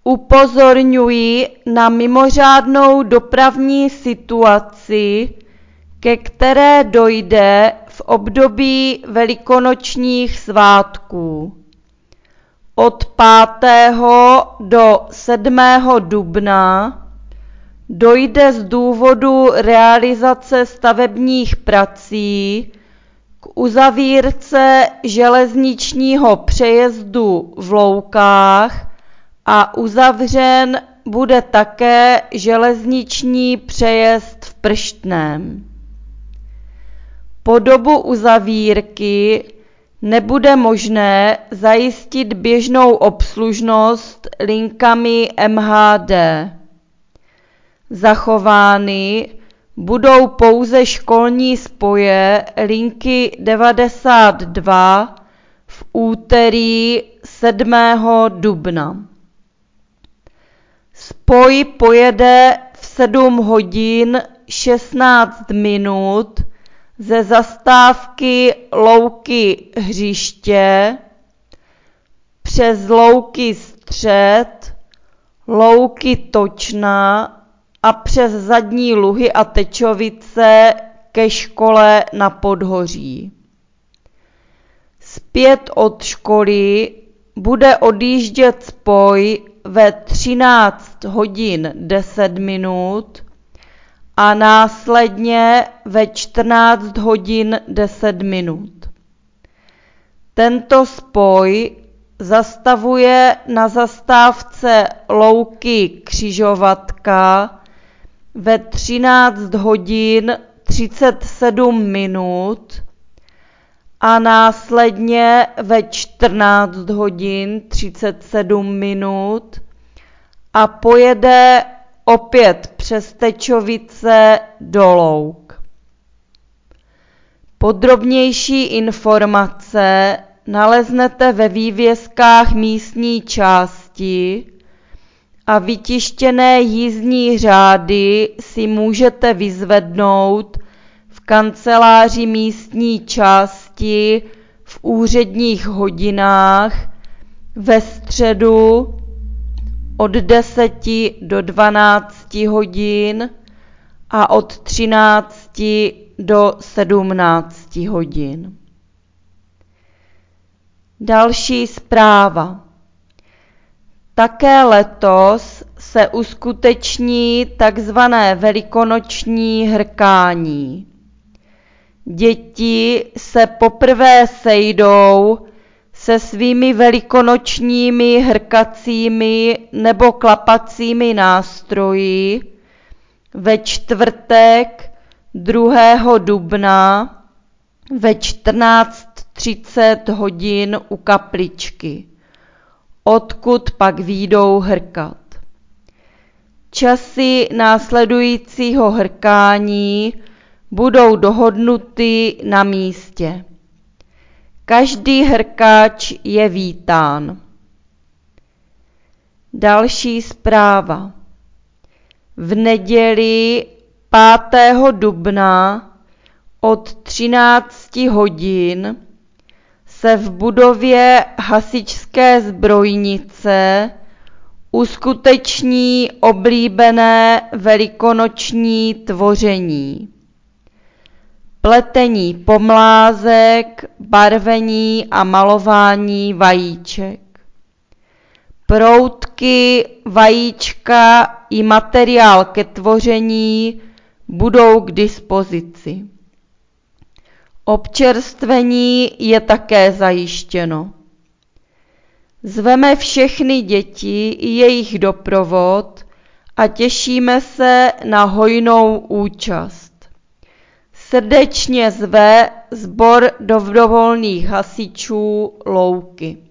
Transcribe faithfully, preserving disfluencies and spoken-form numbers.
Upozorňuji na mimořádnou dopravní situaci, ke které dojde v období velikonočních svátků. Od pátého do sedmého dubna dojde z důvodu realizace stavebních prací k uzavírce železničního přejezdu v Loukách a uzavřen bude také železniční přejezd v Prštném. Po dobu uzavírky nebude možné zajistit běžnou obslužnost linkami M H D. Zachovány budou pouze školní spoje linky devadesát dva v úterý sedmého dubna. Spoj pojede v sedm hodin šestnáct minut ze zastávky Louky Hřiště přes Louky Střed, Louky Točna a přes Zadní Luhy a Tečovice ke škole na Podhoří. Zpět od školy bude odjíždět spoj ve třináct hodin deset minut a následně ve čtrnáct hodin deset minut. Tento spoj zastavuje na zastávce Louky Křižovatka ve třináct hodin třicet sedm minut a následně ve čtrnáct hodin třicet sedm minut a pojede opět přes Tečovice do Louk. Podrobnější informace naleznete ve vývězkách místní části a vytištěné jízdní řády si můžete vyzvednout v kanceláři místní části v úředních hodinách ve středu od deseti do dvanácti hodin a od třinácti do sedmnácti hodin. Další zpráva. Také letos se uskuteční takzvané velikonoční hrkání. Děti se poprvé sejdou se svými velikonočními hrkacími nebo klapacími nástroji ve čtvrtek druhého dubna ve čtrnáct třicet hodin u kapličky, odkud pak vyjdou hrkat. Časy následujícího hrkání budou dohodnuty na místě. Každý hrkač je vítán. Další zpráva. V neděli pátého dubna od třinácti hodin se v budově hasičské zbrojnice uskuteční oblíbené velikonoční tvoření. Pletení pomlázek, barvení a malování vajíček. Proutky, vajíčka i materiál ke tvoření budou k dispozici. Občerstvení je také zajištěno. Zveme všechny děti i jejich doprovod a těšíme se na hojnou účast. Srdečně zve sbor dobrovolných hasičů Louky.